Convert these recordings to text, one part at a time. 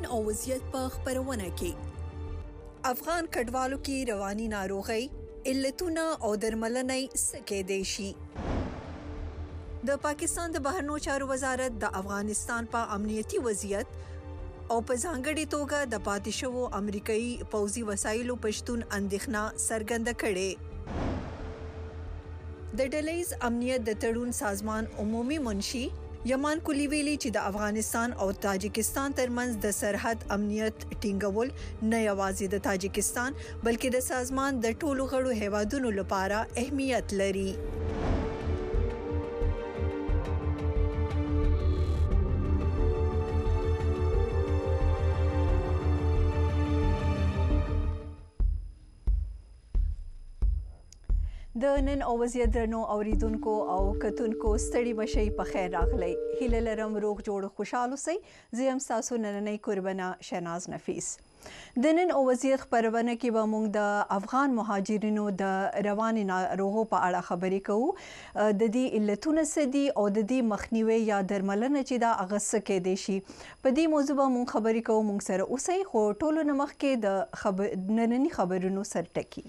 او وضعیت په خبرونه کې افغان کډوالو کې رواني ناروغي علتونه او درملنې سکه دي شي د پاکستان د بهرنیو چارو وزارت د افغانستان په امنیتي وضعیت او په ځانګړي توګه د پاتې شوو امریکایي پوځي وسایلو پښتون اندېښنه څرګنده کړې د ډلهییز امنیت د تړون سازمان عمومي منشي یمان کولی ویلي چې د افغانستان او تاجکستان ترمنځ د سرحد امنیت ټینګول نه یوازې د تاجکستان بلکې د سازمان د ټولو غړو هیوادونو لپاره اهمیت لري د نن او وضعیت درنو اوریدونکو او کتونکو ستړي مشي په خیر راغلی هیله لرم روغ جوړ خوشاله سي زم تاسو نننې قربانه شناز نفیس د نن او وضعیت خبرونه کې به موږ د افغان مهاجرینو د رواني ناروغو په اړه خبرې کوو د دې علتونه سدي او د دې مخنیوي یا درملنه چې دا اغسه کې دي شي په دې موضوع به موږ خبرې کوو موږ سره اوسئ خو ټولو نمخ کې د نننی خبرونو سرټکی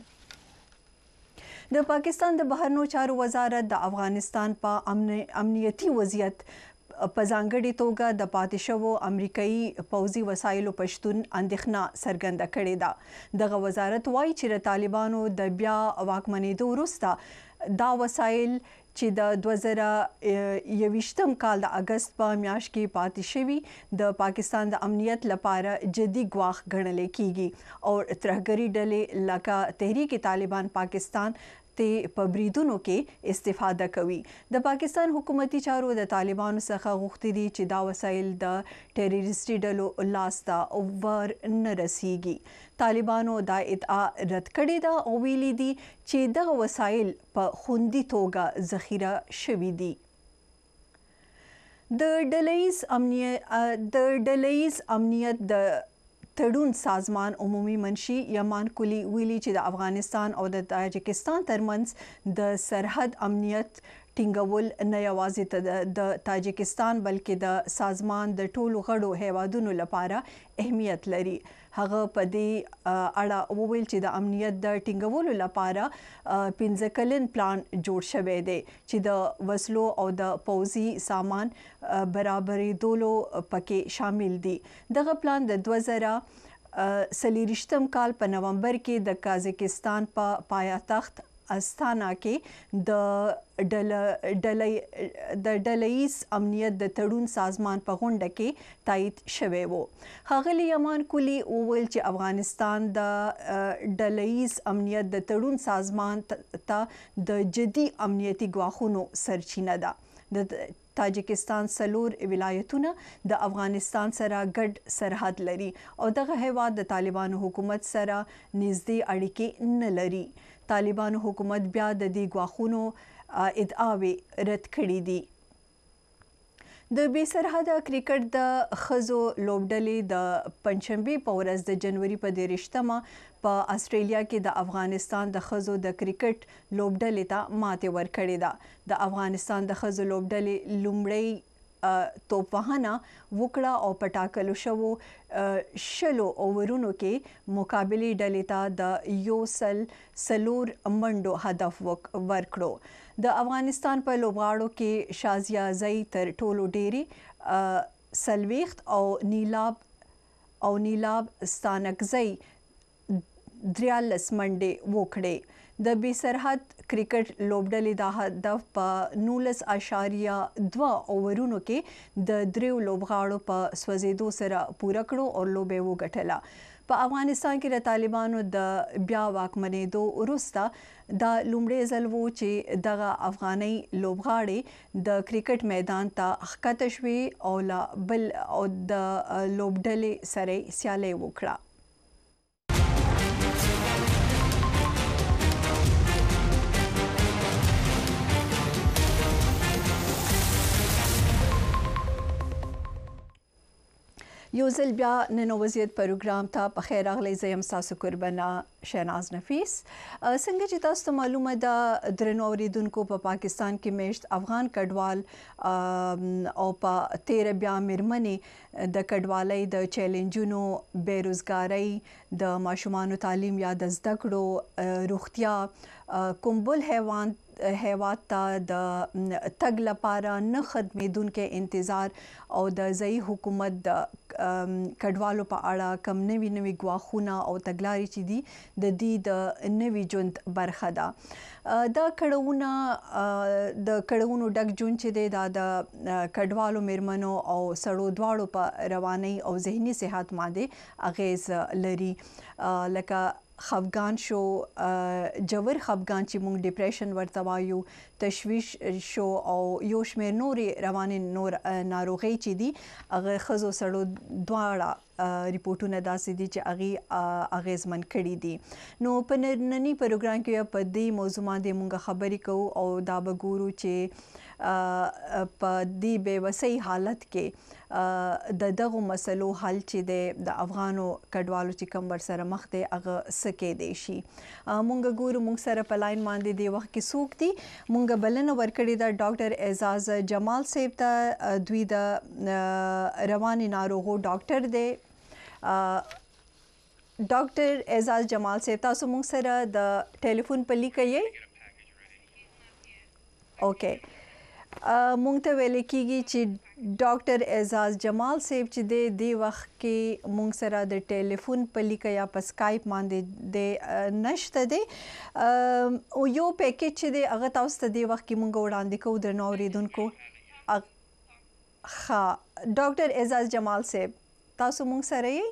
د پاکستان د بهرنیو چارو وزارت د افغانستان په امنیتي وضعیت په ځانګړي توګه د پاتې شوو امریکایي پوځي وسایلو پښتون اندېښنه څرګنده کړې ده دغه وزارت وایي چې د طالبانو د بیا واکمنېدو وروسته دا وسایل چې د 2021م کال د اگست په میاشت کې پاتې شوي د پاکستان د امنیت لپاره جدي ګواښ ګڼل کیږي او ترهګری ډلې لکه تحریک طالبان پاکستان په بریدونو کې استفاده کوي د پاکستان حکومتي چارو د طالبانو څخه غوښتي دي چې دا وسایل د ټیرریستي ډلو لاسته ور نه رسیږي طالبانو دا ادعا رد کړې ده او ویلي دي چې دغه وسایل په خوندي توګه ذخیره شوي دي د ډلهییز امنیت د تړون سازمان عمومي منشي یمان کولی ویلي چې د افغانستان او د تاجکستان ترمنځ د سرحد امنیت ټینګول نه یوازې د تاجکستان بلکې د سازمان د ټولو غړو هیوادونو لپاره اهمیت لري هغه په دې اړه وویل چې د امنیت د ټینګولو لپاره 15 کلن پلان جوړ شوی دی چې د وسلو او د پوځي سامان برابرېدلو پکې شامل دي دغه پلان د 2023م کال په نومبر کې د قازقستان په پایتخت استانا کې د ډلهییز امنیت د تړون سازمان په غونډه کې تایید شوی و ښاغلي یمان کولی وویل چې افغانستان د ډلهییز امنیت د تړون سازمان ته د جدي امنیتي ګواښونو سرچینه ده د تاجکستان 4 ولایتونه د افغانستان سره ګډ سرحد لري او دغه هیواد د طالبانو حکومت سره نږدې اړیکې نه لري طالبانو حکومت بیا د دې ګواښونو ادعاوې رد کړې دي د بې سرحده کرکټ د ښځو لوبډلې د پنځشنبې په ورځ د جنوري په 23مه په استرالیا کې د افغانستان د ښځو د کرکټ لوبډلې ته ماتې ورکړې ده د افغانستان د ښځو لوبډلې لومړی توپوهنه وکړه او په ټاکلو شوو شلو اوورونو کې مقابلې ډلې ته د 104 منډو هدف ورکړو د افغانستان په لوبغاړو کې شازیه زئی تر ټولو ډېری 40 او نیلاب ستانکزئی 43 منډې وکړې د بې سرحد کرکټ لوبډلې دا هدف په 19.2 اوورونو کې د 3 لوبغاړو په سوځېدو سره پوره کړو او لوبې وګټله په افغانستان کې د طالبانو د بیا واکمنېدو وروسته دا لومړی ځل و چې دغه افغاني لوبغاړي د کرکټ میدان ته ښکته شوي او د لوبډلې سره سیالي وکړه یو ځل بیا نن وضعیت پروګرام ته په خیر راغلی. زه یم ستاسو قربانه شهناز نفیس. څنګه چې تاسو ته معلومه ده درنو اوریدونکو په پاکستان کې میشت افغان کډوال او په 13 بیا میرمنې د کډوالۍ د چیلنجونو بیروزګارۍ د ماشومانو تعلیم یا د زده کړو روغتیا کوم بل هیواد ته د تګ لپاره نه ختمېدونکې انتظار او د ځایي حکومت د کډوالو په اړه کم نوي ګواښونه او تګلارې چې دي د دې د نوي ژوند برخه ده. دا د کړهونو ډک ژوند چې دی دا د کډوالو میرمنو او سړو دواړو په رواني او ذهني صحت باندې اغیز لري. لکه خفګان شو، جوور خفګان چې موږ ډیپریشن ورته وایو، تشویش شو او یو شمېر نورې رواني ناروغۍ چې دي هغه ښځو سړو دواړه ریپورټونه داسې دي چې هغې اغیزمن کړي دي. نو په ننني پروګرام کې په دې موضوع باندې موږ خبرې کوو او دا به ګورو چې په دې بېوسۍ حالت کې د دغو مسلو حل چې د افغانو کډوالو چې کوم ورسره مخ دی هغه څه کېدی شي. موږ ګورو موږ سره په لاین باندې د وخت کې څوک دي. موږ بلنه ورکړې ده ډاکټر اعزاز جمال صاحب ته. دوی د رواني ناروغو ډاکټر دی. ډاکټر اعزاز جمال صاحب تاسو موږ سره د ټلیفون په لیکه یې؟ اوکې. مونږ ته ویل کېږي چې ډاکټر اعزاز جمال صاحب چې د وخت کې مونږ سره د ټلیفون په لیکه یا په سکایپ باندې د نشته دی. او یو پیکیج چې دی هغه تاسو ته د وخت کې مونږ وړاندې کوو درنو اوریدونکو. ښه ډاکټر اعزاز جمال صاحب تاسو مونږ سره یې؟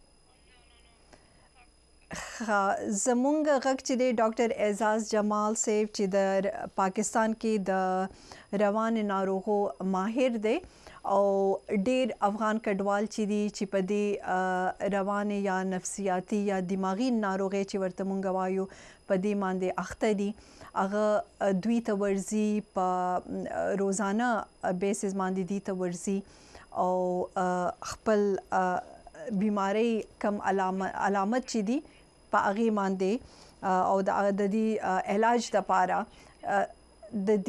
زمونږ غږ چې دی ډاکټر اعزاز جمال صاحب چې د پاکستان کې د رواني ناروغو ماهر دی او ډیر افغان کډوال چې دي چې په دې رواني یا نفسیاتي یا دماغي ناروغي چې ورته مونږ وایو په دې باندې اخته دي. هغه دوی ته ورځي په روزانه بیسز باندې دي ته ورځي او خپل بیماری کم علامت چې دي په هغې باندې او د دې علاج دپاره د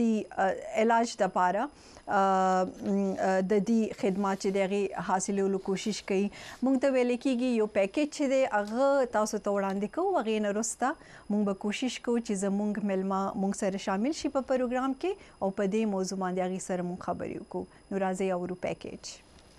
دې خدمات چې د هغې حاصلولو کوشش کوي. موږ ته ویل کېږي یو پیکیج چې دی هغه تاسو ته وړاندې کوو. هغې نه وروسته موږ به کوشش کوو چې زموږ میلمه موږ سره شامل شي په پروګرام کې او په دې موضوع باندې هغې سره موږ خبرې وکړو. نو راځئ اورو پیکیج.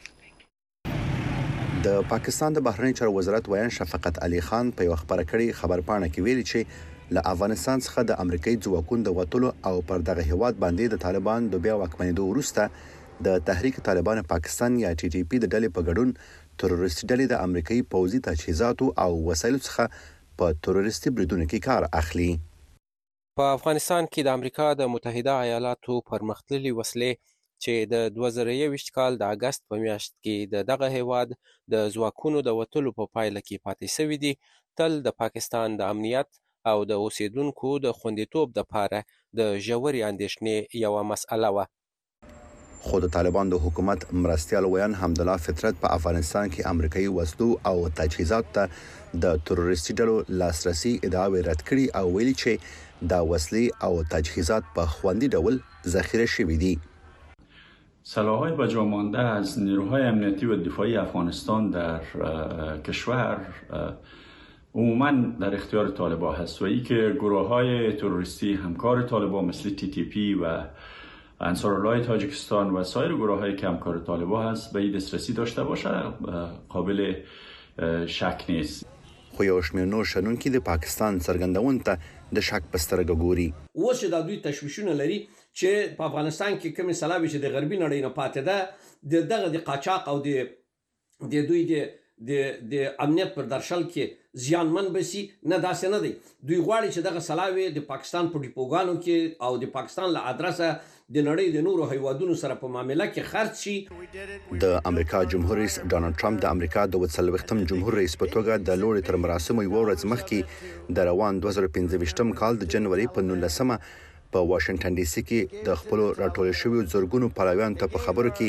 د پاکستان د بهرنی چارو وزارت ویان شفقت علي خان په یو خبره کړي خبرپاڼه کې ویلي چې له افغانستان څخه د امریکایي ځواکونو د وټلو او پر دغه هیواد باندې د طالبان د بیا واکمنېدو وروسته د تحریک طالبان پاکستان یا ټي ټي پی د ډلې په ګډون تروریستي ډلې د امریکایي پوځي تجهیزاتو او وسایلو څخه په تروریستي بریدونو کې کار اخلي. په افغانستان کې د امریکا د متحده ایالاتو پرمختللي وسلې چې د 2021 کال د اگست په میاشت کې د دغه هیواد د ځواکونو د وټلو په پایله کې پاتې شوي دي تل د پاکستان د امنیت او د اوسیدونکو د خوندیتوب لپاره د ژورې اندېښنې یوه مسأله وه. خو د طالبان د حکومت مرستیال ویان حمدالله فطرت په افغانستان کې امریکایي وسلو او تجهیزاتو ته د تروریستي ډلو لاسرسي ادعاوې رد کړي او ویلي چې دا وسلې او تجهیزات په خوندي ډول ذخیره شوي دي. سلاح‌های باقی مانده از نیروهای امنیتی و دفاعی افغانستان در کشور عموما در اختیار طالبان هست و ای که گروه‌های تروریستی همکار طالبان مثل تی تی پی و انصارالله تاجیکستان و سایر گروه‌هایی که همکار طالبان هست به این دسترسی داشته باشه قابل شک نیست. خو یو شمېر نور شنونکي د پاکستان څرګندونې ته د شک په سترګه ګوري. اوس د دوی تشویشونه لري چې په افغانستان کې کومې سلاوي چې د غربي نړۍ نه پاتې ده دغه د قاچاق او د دوی د امنیت پر درشل کې زیانمن بسی نه داسې نه دی. دوی غواړي چې دغه سلاوي د پاکستان په ډیپوګانو کې او د پاکستان له ادرسه د نړۍ د نورو هیوادونو سره په معامله کې خرڅ شي. د امریکا جمهور رئیس ډانلډ ټرمپ د امریکا د 40م جمهور رئیس په توګه د لوړې تر مراسمو یو ورځ مخکې د روان 2015 کال د جنوري په 19مه په واشنگټن ډي سي کې د خپل راټول شویو زورګونو پلویانو ته په خبرو کې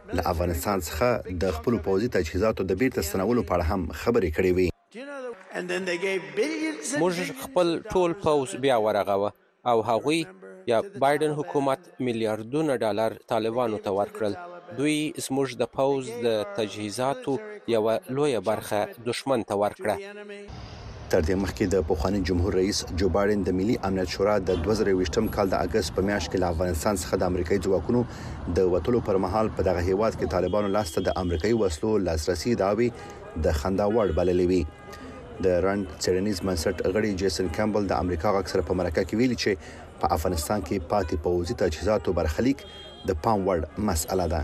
له افغانستان څخه د خپل پوځي تجهیزاتو د بیرته ستنولو په اړه هم خبرې کړې وې. موږ خپل ټول پوځ بیا ورغوه او هغوی یا بایدن حکومت میلیارډونه ډالر طالبانو ته ورکړل. دوی زموږ د پوځ د تجهیزاتو یوه لویه برخه دشمن ته ورکړه. تر دې مخکې د پخواني جمهور رئیس جو بایدن د ملي امنیت شورا د 2020م کال د اگست په میاشت کې له افغانستان څخه د امریکایي ځواکونو د وټلو پر مهال په دغه هیواد کې طالبانو لاسته د امریکایي وسلو لاسرسي دعوی د خندا وړ بللې وي. د رند څېړنیز بنسټ غړي جیسن کیمبل د امریکا غږ سره په مرکه کې ویلي چې په افغانستان کې پاتې پوځي تجهیزاتو برخلیک د پام وړ مسأله ده.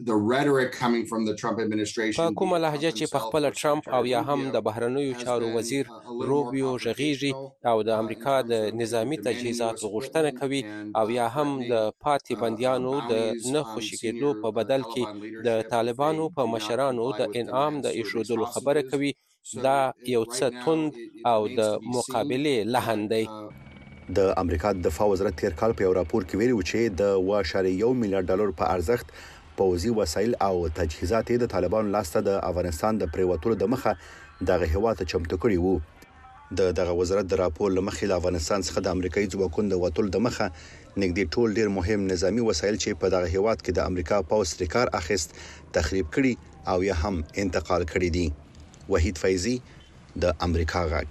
په کومه لهجه چې په خپل ټرمپ او یا هم د بهرنیو چارو وزیر روبیو غږیږي او د امریکا د نظامی تجهیزاتو غوښتنه کوي او یا هم د پاتې بندیانو د نه خوشي کېدو په بدل کې د طالبانو په مشرانو د انعام د ایښودلو خبره کوي، دا یو څه توند او د مقابلې لحن دی. د امریکا د دفاع وزارت تیر کال په یو راپور کې ویلي و چې د 1.1 میلیارډ ډالر په ارزښت پوځي وسایل او تجهیزات د طالبانو لاسته د افغانستان د پریوتلو د مخه دغه هیواد ته چمتو کړي وو. دغه وزارت د راپور لمخې له افغانستان څخه د امریکایي ځواکونو د وټلو د مخه نږدې ټول ډیر مهم نظامی وسایل چې په دغه هیواد کې د امریکا پوځ کار اخیست تخریب کړي او یا هم انتقال کړي دي. وحید فیضی د امریکا غږ.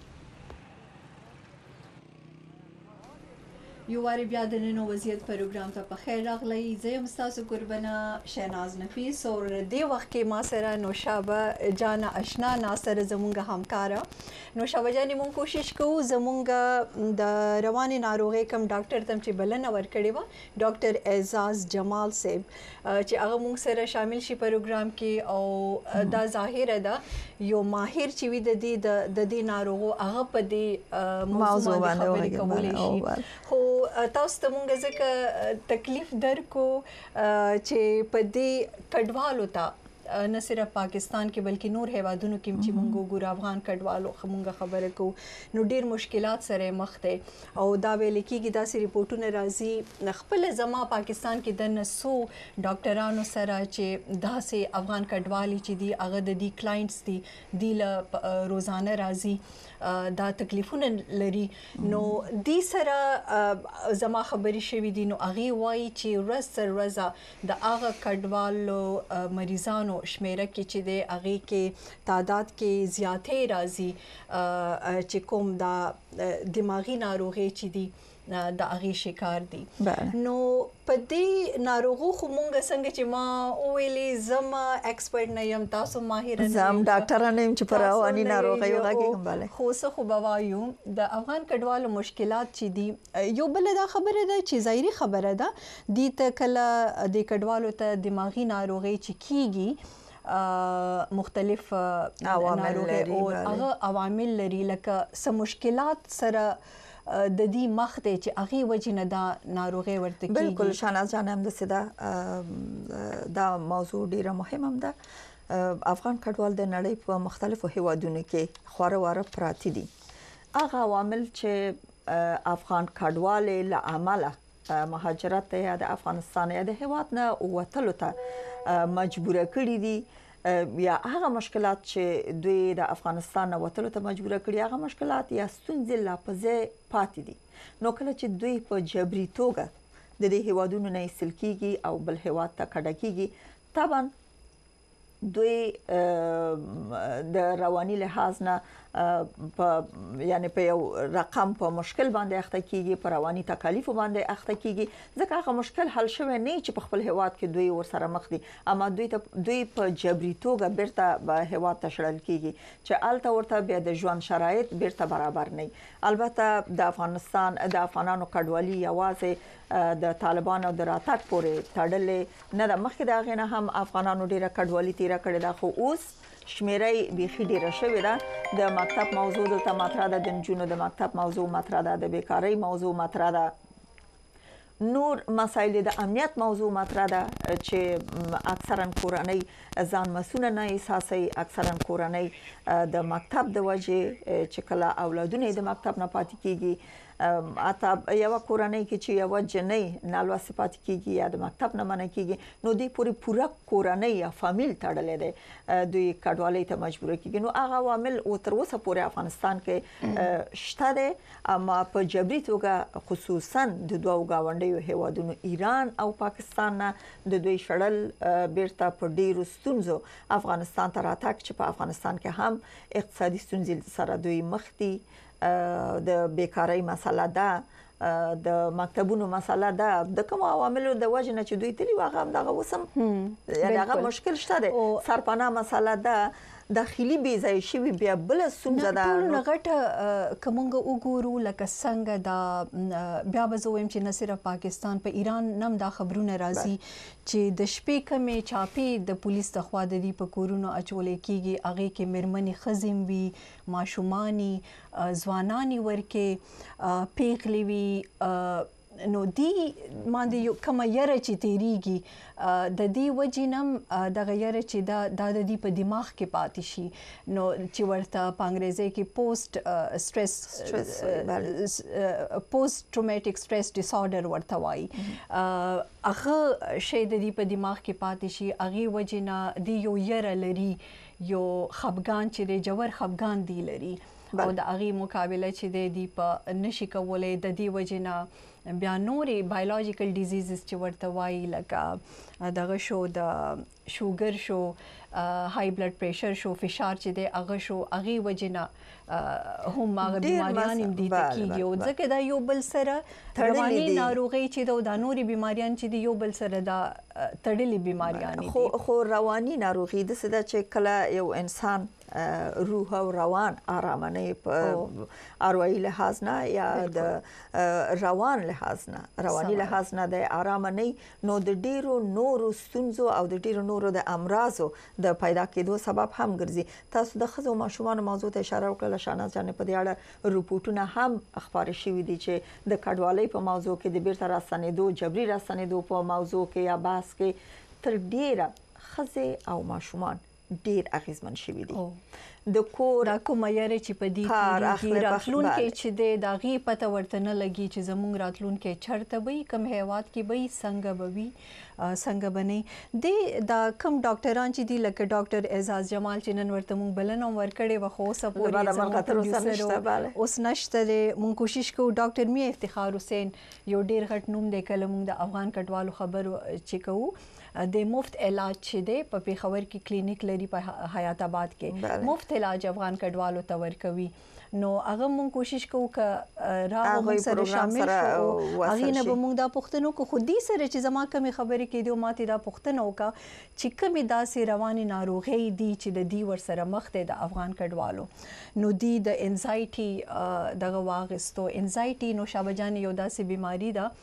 یو واری بیا د نن وضعیت پروګرام ته په خیر راغلی. زه یم ستاسو قربانه شهناز نفیس او دې وخت کې ما سره نوشابه جان آشنا ناصر زمونږ همکاره. نوشابه جانې مونږ کوشش کوو زمونږ د رواني ناروغۍ کم ډاکټر تم چې بلنه ورکړې وه ډاکټر اعزاز جمال صاحب چې هغه مونږ سره شامل شي پروګرام کې او دا ظاهره ده یو ماهر چې وي د دې ناروغو هغه په دې موضوع باندې خبرې کولی شي. خو تاسو ته مونږ ځکه تکلیف درکو چې په دې کډوالو ته نه صرف پاکستان کې بلکې نور هیوادونو کې چې مونږ ګور افغان کډوالو مونږ خبره کو نو ډیر مشکلات سره مخ دي او دا ویل کېږي داسې ریپورتونه راځي خپل زما پاکستان کې د نسو ډاکټرانو سره چې داسې افغان کډوالي چې دی هغه د دې کلاینټس دي له روزانه راځي دا تکلیفونه لري نو دې سره زما خبري شوې دي نو هغه وایي چې ورځ تر ورځه د هغه کډوالو مریضانو شمیره کې چې د هغه کې تعداد کې زیاتې راځي چې کوم دا دماغي ناروغي چې دي د هغه شکار دي. نو په دې ناروغو خو مونږ څنګه چې ما ویلې زما ایکسپرټ نه یم تاسو ماهر نه زم ډاکټر نه یم چې پر رواني ناروغیو غږی کومه خو څه خو بوایو د افغان کډوالو مشکلات چې دي یو بل دا خبره ده چې ظاهري خبره ده دي ته کله د کډوالو ته دماغي ناروغي چې کیږي مختلف عوامل لري او هغه عوامل لري لکه سم مشکلات سره د دې مخ ته چې هغه وجنه دا ناروغي ورته کیږي. بالکل شاناز جان هم د سدا دا موضوع ډیره مهمه ده. افغان کډوال د نړۍ په مختلفو هیوادونو کې خواره واره پراتی دي. هغه عوامل چې افغان کډوال له عمله مهاجرت یا د افغانستان یا د هیواد نه وټلو ته مجبور کړي دي یا هغه مشکلات چې دوی د افغانستان نه وټلو ته مجبور کړي هغه مشکلات یا ستونزې لا پځه پاتې دي. نو کله چې دوی په جبري توګه د دې هیوادونو نه ایستل کیږي او بل هیواد ته کډه کیږي طبعا دوی د رواني لحاظ نه یعنی په یو رقم په مشکل باندې اخته کیږي په رواني تکالیف باندې اخته کیږي ځکه هغه مشکل حل شوی نه چې په خپل هیواد کې دوی ورسره مخ دي اما دوی په جبري توګه بیرته به هیواد ته شړل کیږي چې الته ورته بیا د ژوند شرایط بیرته برابر نه. البته د افغانانو کډوالي یوازې د طالبانو د راتګ پورې تړلې نه ده. مخکې دا غنه هم افغانانو ډیره کډوالي تیره کړې ده خو اوس شمیره بيخي ډیره شوې ده. د مکتب موضوع د مطرح ده د نجونو د مکتب موضوع مطرح ده د بیکاری موضوع مطرح ده نور مسایل د امنیت موضوع مطرح ده چې اکثرا کورنۍ ځان مسؤل نه احساسي اکثرا کورنۍ د مکتب د وجه چې کله اولادونه د مکتب نه پاتې کیږي اته یو کورنۍ کې چې یو جنۍ نالوسته پاتې کیږي یا د مکتب نه منع کیږي نو د پوره کورنۍ یا فامیل تړلې ده دوی کډوالۍ ته مجبور کیږي نو هغه عوامل او تر اوسه پورې افغانستان کې شته ده اما په جبري توګه خصوصا د دوه گاونډیو هیوادونو ایران او پاکستان نه د دوی شړل بیرته په ډیرو ستونزو افغانستان ته راتګ چې په افغانستان کې هم اقتصادي ستونزې سره دوی مخ دي د بیکاری مسله ده د مکتبونو مسله ده د کوم عواملو د وجه نه چې دوی تلی واغه هم دغه وسم یعنی هغه مشکل شته ده سرپناه مسله ده داخلي بیزای شوی بیا بل ستونزه ده نو غټه کومګه وګورو لکه څنګه دا بیا بزویم چې نه صرف پاکستان په ایران نم دا خبرونه راځي چې د شپې کمې چاپی د پولیس د خوا د دې په کورونو اچولې کیږي هغه کې مرمنې خزم وی ماشومانی ځوانانی ورکه پیغلی وی نو دی باندې یو کومه یره چې تیریږي د دې وجنم د غیر چې د دې په دماغ کې پاتې شي نو چې ورته په انګریزي کې پوسټ سټرس پوسټ ټروماټیک سټرس ډیس آرډر ورته وایي هغه شی د دې په دماغ کې پاتې شي هغه وجنه دی یو یره لري یو خفګان چې د جوړ خفګان دی لري او د هغه مقابله چې دی په نشي کولای د دې وجنه بیا نورې بایولوژیکل ډیزیزز چې ورته وایي لکه دغه شو د شوګر شو های بلډ پریشر شو فشار چې دی هغه شو هغه وجنه هم هغه بیماریان هم دي کیږي او ځکه دا یو بل سره رواني ناروغي چې دا نورې بیماریان چې دی یو بل سره دا تړلې بیماریان دي خو رواني ناروغي د څه چې کله یو انسان روح او روان آرام نه په اروایي لحاظ نه یا د روان لحاظ نه رواني لحاظ نه د آرام نه نو د ډیرو نورو ستونزو او د ډیرو نورو د امراضو د پیدا کېدو سبب هم ګرځي تاسو د خزو ماشومان موضوع ته اشاره وکړه شاناز جان په دې اړه رپورټونه هم خبرې شوې دي چې د کډوالۍ په موضوع کې د بیرته راستنېدو جبري راستنېدو په موضوع کې یا بحث کې تر ډیره خزه او ماشومان ډیر اغیزمن شوی دي د کور کومه یاره چې په دې کې راتلون کې چې د غي پته ورته نه لګي چې زموږ راتلون کې چرته وي کم هیواد کې وي څنګه بوي څنګه بني دا کم ډاکټران چې دي لکه ډاکټر اعزاز جمال چې نن ورته مونږ بلنه ورکړې و خو سپورټ اوس نشته مونږ کوشش کوو ډاکټر می افتخار حسین یو ډیر غټ نوم دی کله مونږ د افغان کډوالو خبر چې کوو د مفت علاج چې دی په پیښور کې کلینیک لري په حیات آباد کې مفت علاج افغان کډوالو ته ورکوي نو هغه مونږ کوشش کوو چې راغو سره شامل شو هغه نه به مونږ دا پښتنو کو خودي سره چې زما کمی خبرې کې دی ماته دا پښتنو کا چې کمی داسې رواني ناروغي دي چې د دې ور سره مخ دي د افغان کډوالو نو دی د انزایټي دغه واغستو انزایټي نو شابجان یو داسې بیماری ده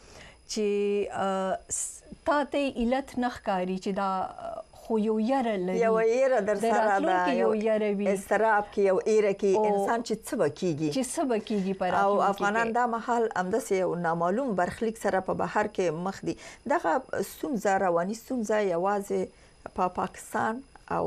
چې تاته علت نخکاری چې دا خو یو یره لري یو یره در سره دا یو یره وی استراب کې یو ایره کې انسان چې څه بکیږي پر او افغانان دا محل امدس یو نامعلوم برخلیک سره په بهر کې مخ دي دغه ستونزه رواني ستونزه یوازې په پاکستان او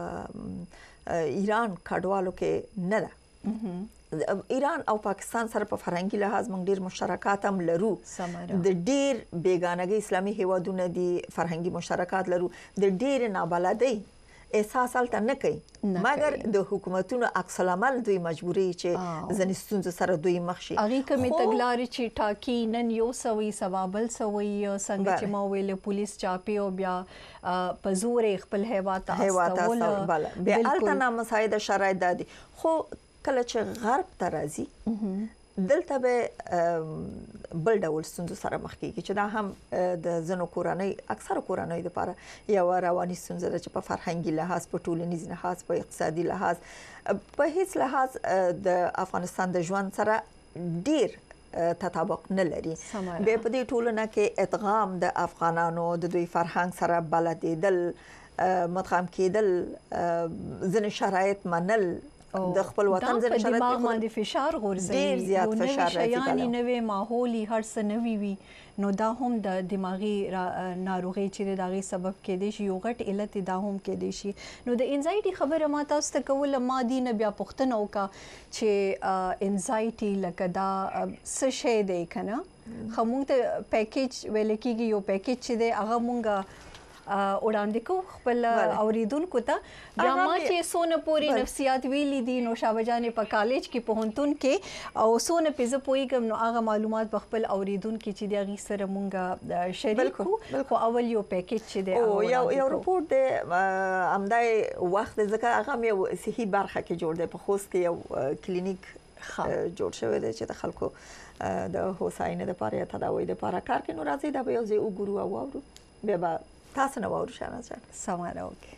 ایران کډوالو کې نه ده ایران او پاکستان سره په فرهنګي لحاظ موږ ډیر مشترکات هم لرو د ډیر بیگانګي اسلامي هیوادونو دي فرهنګي مشترکات لرو د ډیر نابلدۍ احساس الته نه کوي مګر د حکومتونو عکس العمل دوی مجبوري چې ځنې ستونزو سره دوی مخ شي هغه کومه تګلارې چې ټاکی نن یو سوي سبابل سوي څنګه چې ما ویل پولیس چاپی او بیا په زور خپل هیوات استول بیا الته نامساعد شرایط دي خو کله چې غرب ته راځي دلته به بل ډول ستونزو سره مخ کیږي چې دا هم د زنو کورنۍ اکثره کورنۍ لپاره یو رواني ستونزه ده چې په فرهنګي لحاظ په ټولنیز لحاظ په اقتصادي لحاظ په هیڅ لحاظ د افغانستان د ژوند سره ډیر تطابق نه لري به په دې ټولنه کې ادغام د افغانانو د دوی فرهنګ سره بلدیدل مدغم کېدل ځنې شرایط منل د خپل وطن ځل شرط په باندې فشار غورځي ډیر زیات فشار راځي یعنی نوې ماحولي هر څه نوي وي نو دا هم د دماغي ناروغي چې دغه سبب کېدی شي یو غټ علت دا هم کېدی شي نو د انزایټي خبره ما تاسو ته کوله ما دی نه بیا پوښتنه وکړه چې انزایټي لکه دا څه شی دی کنه خموږ ته پیکیج ویل کېږي یو پیکیج چې دی هغه مونږه وړاندې کو خپل اوریدونکو ته بیا ما چې سونه پوری نفسیات ویلي دي نو شابجانې په کالج کې پوهنتون کې او سونه په زه پوهیږم نو هغه معلومات په خپل اوریدونکو چې دغه سره مونږه شریک کو اول یو پیکیج چې دی یو رپورت دی همدای وخت ځکه هغه مې صحي برخه کې جوړ دی په خوست کې یو کلینیک جوړ شوی دی چې د خلکو د هوساینې لپاره یا تداوی لپاره کار کوي نو راځي دا به یو ځای وګورو او واورو بیا به تاسو نه واورو شانه سماره وکي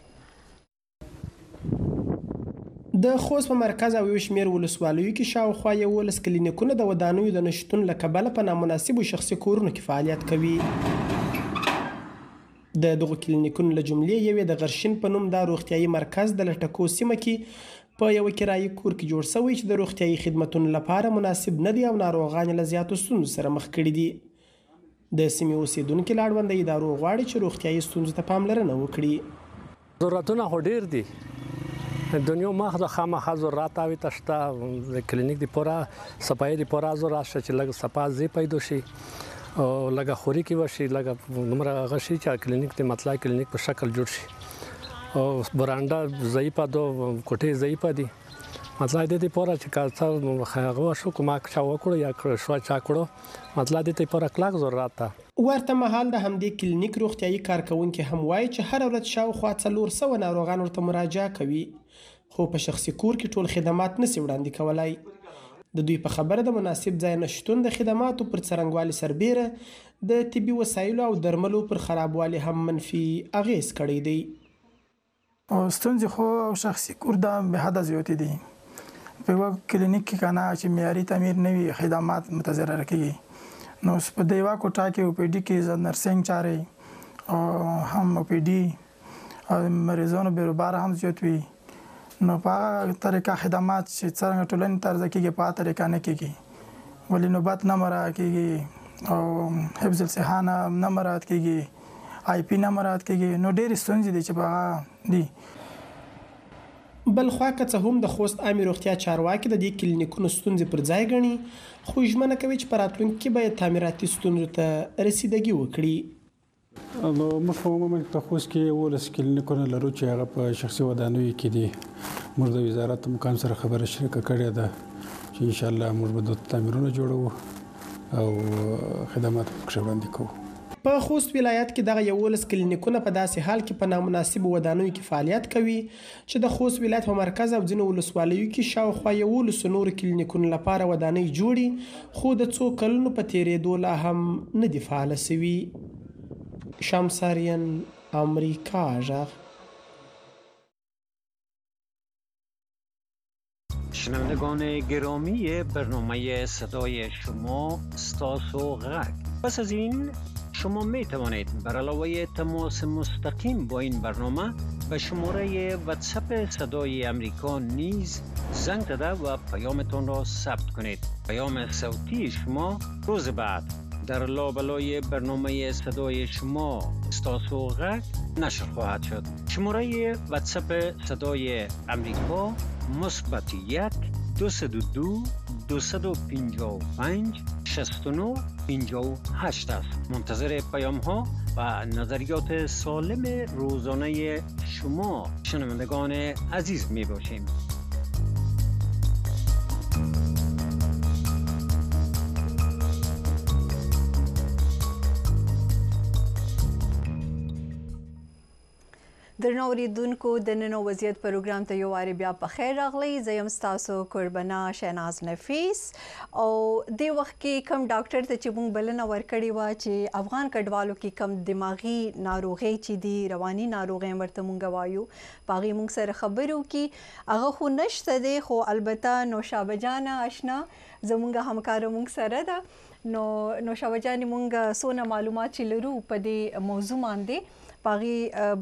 د خوست په مرکز او یو شمېر ولسوالیو کې شاوخوا 11 کلینیکونه د ودانیو د نشټون له کبله په نامناسبو شخصي کورونو کې فعالیت کوي د دغو کلینیکونو له جملې یوې د غرشین په نوم د روغتیايي مرکز د لټکو سیمه کې په یو کرایي کور کې جوړ شوی چې د روغتیايي خدماتو لپاره مناسب نه دی او ناروغان له زیاتو ستونزو سره مخ کړي دي د سیمې اوسیدونکو لاړوند ادارو غواړي چې روغتیايي ستونزو ته پاملرنه وکړي ضرورتونه خو ډیر دي دنیا مخه خامخا ضرورت اوی تشته د کلینیک دی پورا صفای دی پورا ضرورت چې لږ صفا زی پیدا شي او لږ خوري کې وشي لږ نمبر غشي چې کلینیک ته مطلع کلینیک په شکل جوړ شي او برانډا ضعیفه دو کوټه ضعیفه دي مطلب دې پورا چې کاڅه خاغه شو کومه چا وکړو یا شو چا کړو مطلب دې پورا کلاک ضرورت ده ورته مهال د همدې کلینیک روغتیايي کارکونکو هم وایي چې هر ورځ شاوخوا 400 ناروغان ورته مراجعه کوي خو په شخصي کور کې ټول خدمات نشي وړاندې کولای د دوی په خبره د مناسب ځای نشټون د خدماتو پر څرنګوالي سربېره د طبي وسایلو او درملو پر خرابوالي هم منفي اغیز کړی دی او ستونزې خو شخصي کور د به حد زیات دي په یو کلینیک کې کنه چې معیاري تعمیر نه وي خدمات متضرر کیږي نو په دیوا کوټه کې او پی ډي کې نرسنګ چاري او هم او پی ډي او مریضانو بیروبار هم زیات وي نو په طریقه خدمات چې څنګه ټولنې طرز کېږي په طریقه نه کېږي ولې نوبت نه مراعات کېږي او حفظ الصحه نه مراعات کېږي آی پی نه مراعات کېږي نو ډېر ستونزې دي چې په دي بل خوا که څه هم د خوست عامه روغتیا چارواکي د دې کلینیکونو ستونزې پر ځای ګڼي خو ژمنه کوي چې په راتلونکي کې به تعمیراتي ستونزو ته رسیدګي وکړي نو موږ عموما په خوست کې 11 کلینیکونه لرو چې هغه په شخصي ودانیو کې دي موږ د وزارت مقام سره خبره شریکه کړې ده چې ان شاء الله موږ به د تعمیرونو جوړو او خدمات وړاندې کوو په خوست ولایت کې دغه 11 کلینیکونه په داسې حال کې په نامناسب ودانیو کې فعالیت کوي چې د خوست ولایت په مرکز او ځینو ولسوالیو کې شاوخوا 11 نور کلینیکونو لپاره ودانۍ جوړي خو د څو کلونو په تیریدو لا هم نه دي فعال شوي شمساریان آمریکا ژغ شنوندگان گرامی برنامه صدای شما ستاسو غک پس از این شما می توانید بر علاوه تماس مستقیم با این برنامه به شماره واتساپ صدای امریکا نیز زنگ زده و پیامتان را ثبت کنید. پیام صوتی شما روز بعد در لابلای برنامه صدای شما ستاسو غک نشر خواهد شد. شماره واتساپ صدای امریکا مثبت 1-202 255 69 58 است. منتظر پیام ها و نظریات سالم روزانه شما شنوندگان عزیز می باشیم. درنو اوریدونکو د نن وضعیت پروګرام ته یو واری بیا په خیر راغلی زیم تاسو قربانا شیناز نفیس او د وخت کې کم ډاکټر ته چې مونږ بلنه ورکړی و چې افغان کډوالو کې کم دماغي ناروغي چې دی رواني ناروغي ورته مونږ وایو باغی مونږ سره خبرو کې هغه خو نشته دی خو البته نوشابه جان آشنا زمونږ همکار مونږ سره ده نو نوشابه جان مونږ سونه معلومات چې لرو په دې موضوع باندې پاغي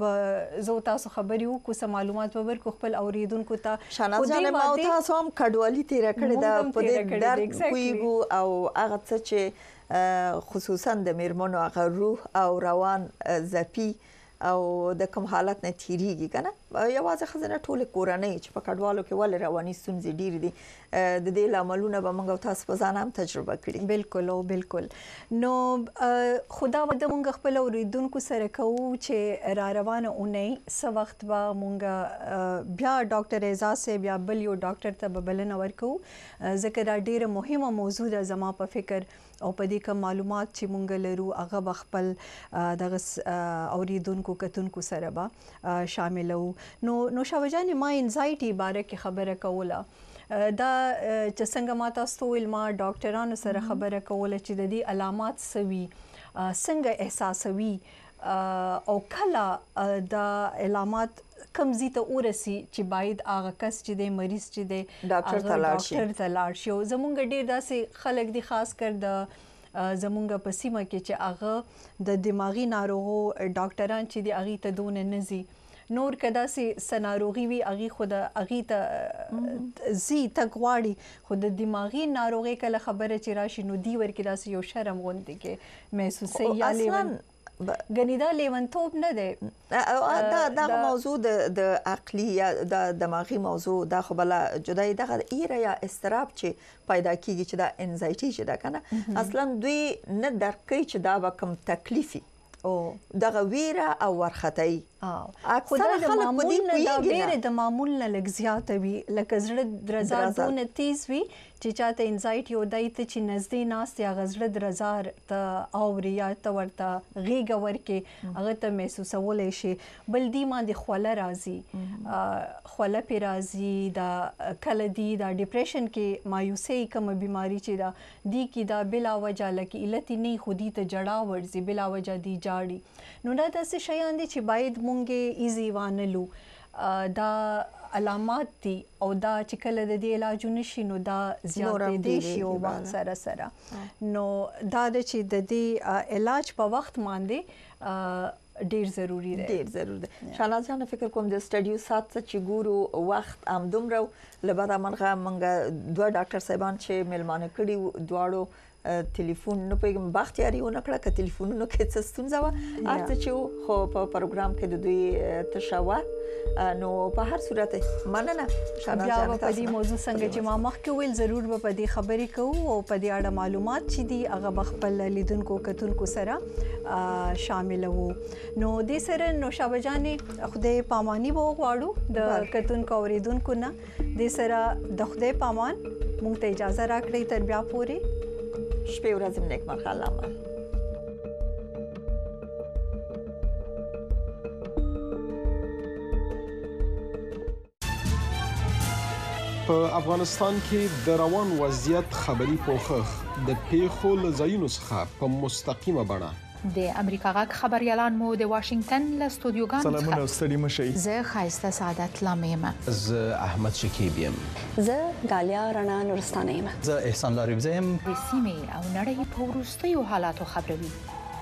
زه تاسو خبري وکړو سم معلومات ورکو خپل اوریدونکو ته شاناز جان ما تاسو هم کډوالي تیر کړی دا په دې درد کویګو او هغه څه چې خصوصا د میرمنو هغه روح او روان زپی او د کوم حالت نه تیریږي کنه یوازې خزانه ټوله کورنۍ چې په کډوالو کې ول رواني ستونزې ډېر دي د دې لاملونه به موږ تاسو په ځان هم تجربه کړی. بالکل او بالکل نو خدا ود موږ خپل اوریدونکو سره کوو چې را روانه اونۍ سو وخت به موږ بیا ډاکټر اعزاز سے بیا بل یو ډاکټر ته بلنه ورکو ځکه دا ډیره مهمه موضوع ده زما په فکر او په دې کوم معلومات چې مونږ لرو هغه خپل دغه اوریدونکو کتونکو سره به شاملو. نو شاوجان ما انزایټي باره کې خبره کوله دا چې څنګه ما تاسو ویل ما ډاکټرانو سره خبره کوله چې د دې علامات سوي څنګه احساسوي او کله دا علامات کم زی ته ورسی چې باید هغه کس چې د مریض چې د ډاکټر ته لاړ شي. زمونږ ډیر داسې خلک دي خاص کر د زمونږ په سیمه کې چې هغه د دماغي ناروغو ډاکټران چې دی هغه ته دون نزي نور کدا سي سناروغي وي اغي خود اغي ته زی تګواړي خود دماغي ناروغي کله خبره چې راشي نو دی ورکې داسې یو شرم غونډي کې محسوسه یا لیون غنیدا لیونتوب نه دی دا موضوع د عقلی یا د دماغي موضوع دا خو بل جدای دغه ایره یا استراب چې پیدا کیږي چې دا انزایټي چې دا کنه اصلا دوی نه درکې چې دا به کوم تکلیفي او دغه ویره او ورختای اکثر خلک په دې نه دا ویره د معمول نه لږ زیاته وي لکه زړه درزا دونه تیز وي چې چاته انزایټي او دایته چې نږدې ناست یا غزړه درزا ته اوري یا ته ورته غیګه ورکې هغه ته محسوسولای شي. بل دی باندې خوله راځي خوله پی راځي دا کله دی دا ډیپریشن کې مایوسي کوم بیماری چې دا دی کې دا بلا وجه لکه علت نه خودي ته جړه ورځي بلا وجه دی جاړي نو دا داسې شیان دي چې باید مونږه ایزی وانلو دا علامات دي او دا چې کله د دې علاج نشي نو دا زیاتې دي شي او وخت سره نو دا چې د دې علاج په وخت باندې ډیر ضروری دی. شاناز جان فکر کوم د سټډیو سات چې ګورو وخت ام دومره لبدا منغه منګه دوه ډاکټر صاحبان چې ملمانه کړي دواړو ټلیفون نو په بختیاري ونکړه ک ټلیفونونو کې څه ستونزه و ارته چې خو په پروګرام کې د دوی تشاوه نو په هر صورت مننه شاناز جان په دې موضوع څنګه چې ما مخکې ویل ضرور به په دې خبرې کوو او په دې اړه معلومات چې دي هغه خپل لیدونکو کتونکو سره شامل وو. نو دې سره نو شابجانې خدای پامانی وو غواړو د کتونکو اوریدونکو نه دې سره د خدای پامان مونږ ته اجازه راکړئ تر بیا پورې شپې ورځې نیک مرغه په افغانستان کې د روان وضعیت خبري پوښښ د پیښو له ځایونو څخه په مستقیمه بڼه د امریکا غږ خبريالان مو د واشنگټن له استودیوګانو سلامونه ستړي مشئ. زه خایسته سعادت لامیم. زه احمد شکیب یم. زه غالیا رڼا نورستانه یم. زه احسان لاریبزه یم. د سیمې او نړۍ په وروستیو حالاتو خبروي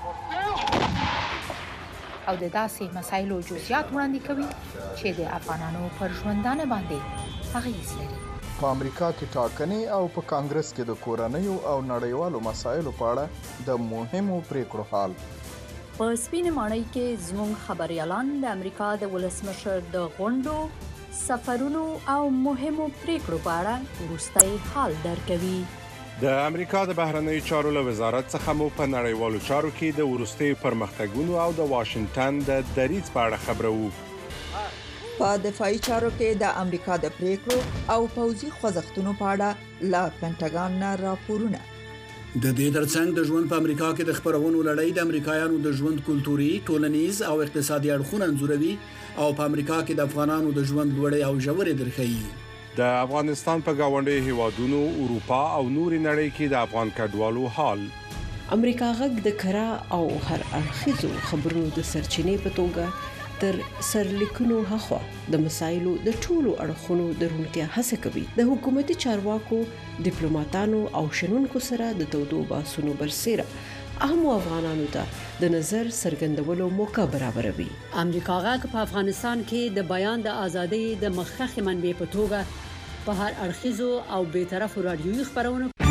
او د داسې مسایلو جزئیات وړاندې کوي چې د افغانانو پر ژوندانه باندې اغیز لري. په امریکا کې ټاکنې او په کانګرس کې د کورنیو او نړیوالو مسایلو په اړه د مهمو پریکړو حال. په سپینې ماڼۍ کې زموږ خبريالان د امریکا د ولسمشر د غونډو سفرونو او مهمو پریکړو په اړه وروستي حال درکوي. د امریکا د بهرنیو چارو له وزارت څخه مو په نړیوالو چارو کې د وروستي پرمختګونو او د واشنگټن د دریځ په اړه خبرو. په دفاعي چارو کې د امریکا د پریکړو او پوځي خوځښتونو په اړه لا پینټاګان نه راپورونه. د دې ترڅنګ د ژوند په امریکا کې د خبرونو لړۍ د امریکایانو د ژوند کلتوري، ټولنیز او اقتصادي اړخونه انځوروي او په امریکا کې د افغانانو د ژوند لوړې او ژورې درخي. د افغانستان په گاونډي هیوادونو، اروپا او نوري نړۍ کې د افغان کډوالو حال. امریکا غږ د کرا او هر اړخیزو خبرونو د سرچینې په توګه تر سرلیکونو هخوا د مسایلو د ټولو اړخونو درونتیا هڅه کوي. د حکومتي چارواکو، ډیپلوماټانو او شنونکو سره د تودو باسونو برسېره اهم افغانانو ته د نظر څرګندولو موقع برابروي. امریکا غاک په افغانستان کې د بیان د ازادۍ د مخکخ منبع په توګه په هر اړخیزو او بیطرفو رادیوي خبرونو